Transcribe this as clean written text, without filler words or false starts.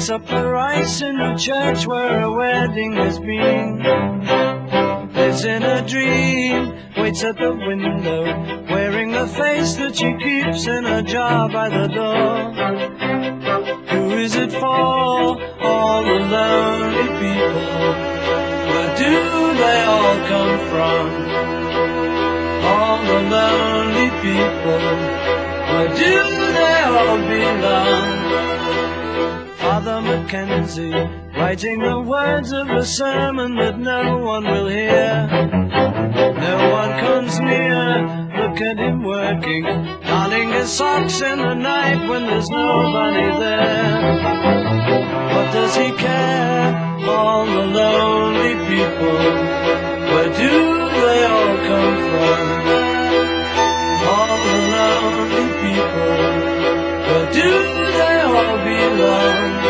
picks up the rice in the church where a wedding has been. Lives in a dream, waits at the window, wearing the face that she keeps in a jar by the door. Who is it for? All the lonely people. Where do they all come from? All the lonely people. Where do they all belong? Father Mackenzie, writing the words of a sermon that no one will hear. No one comes near, look at him working, darning his socks in the night when there's nobody there. What does he care? All the lonely people, where do they all come from? All the lonely people, where do they all belong?